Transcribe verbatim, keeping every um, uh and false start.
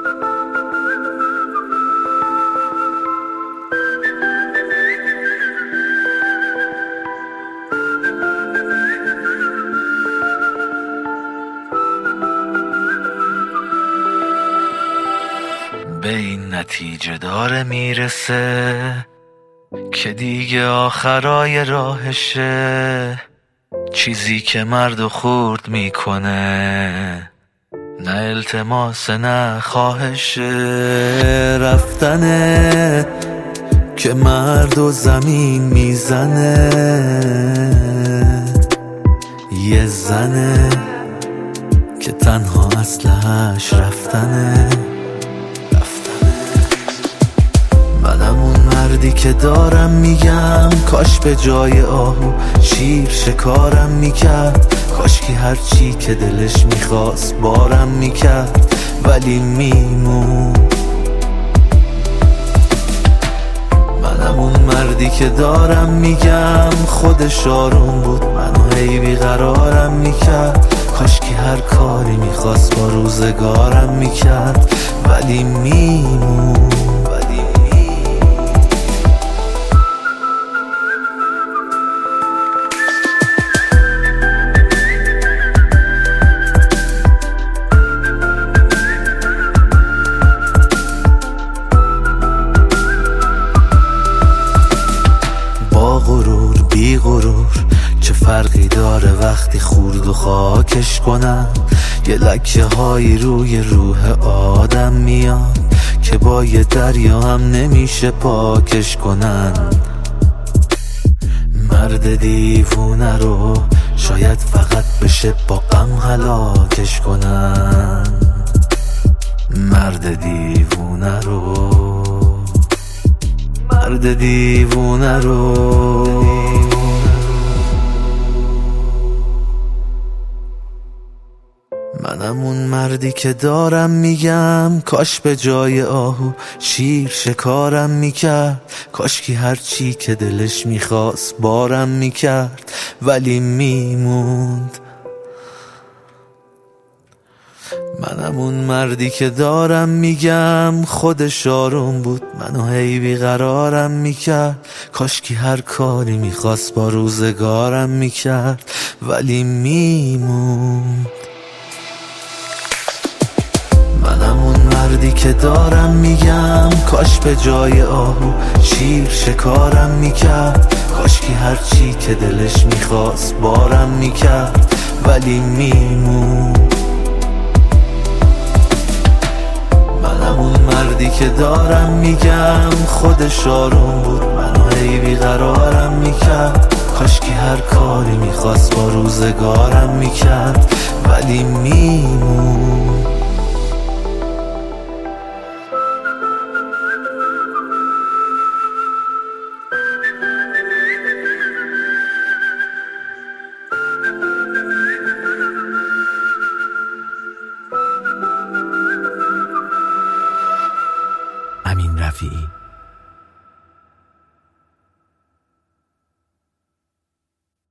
به این نتیجه داره میرسه که دیگه آخرای راهشه، چیزی که مرد و خورد میکنه، نه التماس نه خواهشه. رفتنه که مرد و زمین میزنه، یه زنه که تنها اصلش رفتنه. منم اون مردی که دارم میگم کاش به جای آهو شیر شکارم میکرد، کاش که هرچی که دلش میخواست بارم میکرد، ولی میمون. منم اون مردی که دارم میگم خودش آروم بود، منو هی بیقرارم میکرد، کاش که هر کاری میخواست با روزگارم میکرد، ولی میمون. غرور بی غرور چه فرقی داره وقتی خورد و خاکش کنن، یه لکه هایی روی روح آدم میاد که با یه دریا هم نمیشه پاکش کنن. مرد دیوونه رو شاید فقط بشه با غم هلاکش کنن، مرد دیوونه رو، مرد دیوونه رو. منم اون مردی که دارم میگم کاش به جای آهو شیر شکارم میکرد، کاش که هرچی که دلش میخواست بارم میکرد، ولی میموند. منم اون مردی که دارم میگم خودش آروم بود، منو هی بیقرارم میکرد، کاش که هر کاری میخواست با روزگارم میکرد، ولی میموند. منم اون مردی که دارم میگم کاش به جای آهو شیر شکارم میکرد، کاش که هرچی که دلش میخواست بارم میکرد، ولی میموند. منم اون مردی که دارم میگم خودش آروم بود، منو هی بیقرارم میکرد، کاش که هر کاری میخواست با روزگارم میکرد، ولی میمون. امین رفیعی.